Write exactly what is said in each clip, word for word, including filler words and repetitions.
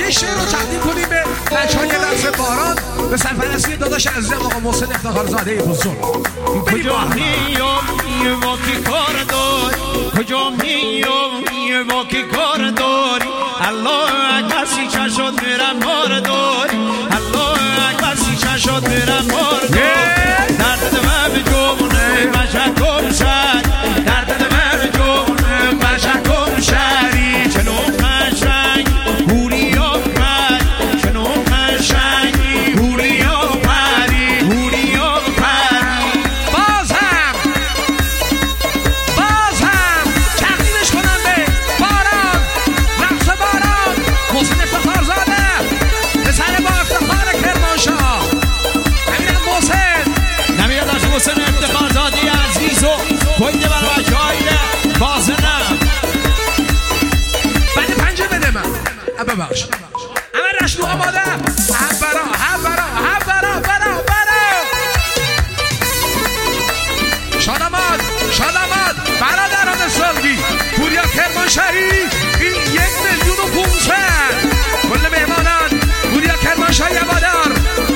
یه شعر رو تقدیم کنیم به بچه‌های درس باران به سرپرستی داداش عزیزم آقا محسن افتخارزاده بزرگ. کجا میای با کی کار داری، کجا میای با کی کار داری، الله اکبر سی چشات میرم مار داری، الله اکبر سی چشات میرم مار داری. درد دمه به جونه مشکم شد، درد دمه به جونه مشکم شدی. چنو قشنگ هوری آفرد، چنو قشنگ هوری آفردی، هوری آفردی. باز هم باز هم تقدیمش کنم به باران، رقص باران، محسن افتخارزاده پسر با افتخار کرمانشاه. نمیرم محسن نمیرم داشت محسن افتخارزاده عزیز و کنده بر بچه هایده بازنم. بعد پنجه بده من ببخش اما رشنو آماده هم برا هم برا هم برا برا برا شاداماد شاداماد برادران سالگی پوریا کرمانشاهی این یک میلیون و پونصد کل مهمانان پوریا کرمانشاهی هوادار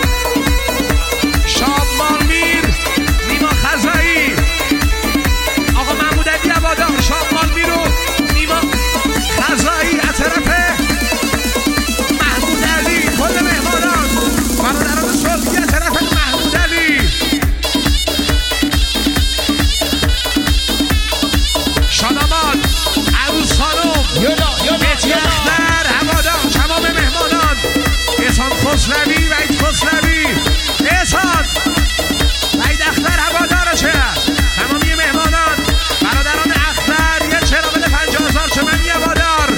شادمان میر نیما خزایی آقا محمود علی هوادار شادمان میر و نیما خزایی از طرف محمود علی کل مهمانان برادران سالگی از طرف محمود علی شاداماد عروس خانم مهدی اختر هوادار تمام مهمانان احسان خسروی وحید خسروی احسان وحید اختر هوادارشه تمامی مهمانان برادران اختر یه چرا بده پنجاه هزار تومانی هوادار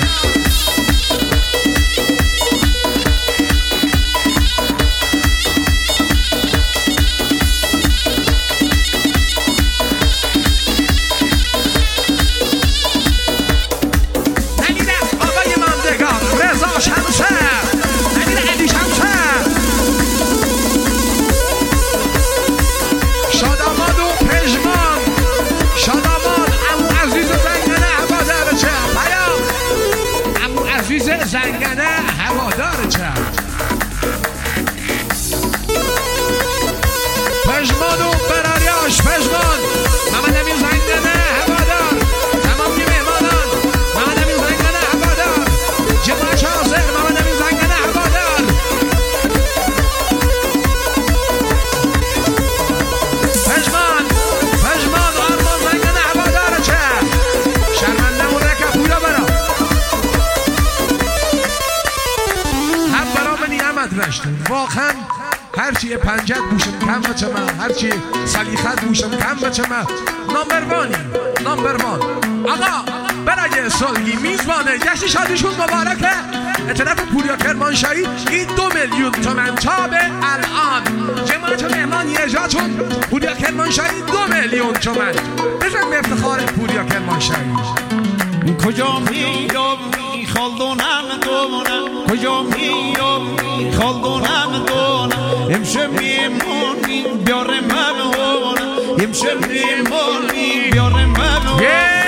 نمیره آقای ماندگار رضا شمسه نمیره علی شمسه شاداماد و پژمان شاداماد عمو عزیز زنگنه هوادار چه پیام عمو عزیز زنگنه هوادار چه پژمان و براریاش پژمان محمد امین زنگنه هوادار تمامی مهمانان محمد امین زنگنه هوادار جمعه شازر محمد امین زنگنه هوادار پژمان پژمان آرمان زنگنه هوادار چه شرمنده مرکه پویا برا هم برا به نعمت رشتون واقعا هرچی پنجت بوشم کم بچه من هرچی سلیخت بوشم کم بچه من نامبر وانی نامبر وان آقا برای سالگی میزبانه جشن شادیشون مبارکه اطلاف پوریا کرمانشاهی این دو میلیون تومن تا به الان جماعت مهمانی اجراتون پوریا کرمانشاهی دو میلیون تومن بزن به افتخار پوریا کرمانشاهی کجا میای خالدونم دونم کجا میای خالدونم دونم امشب میمونی بیاره من هونم امشب میمونی بیاره من هونم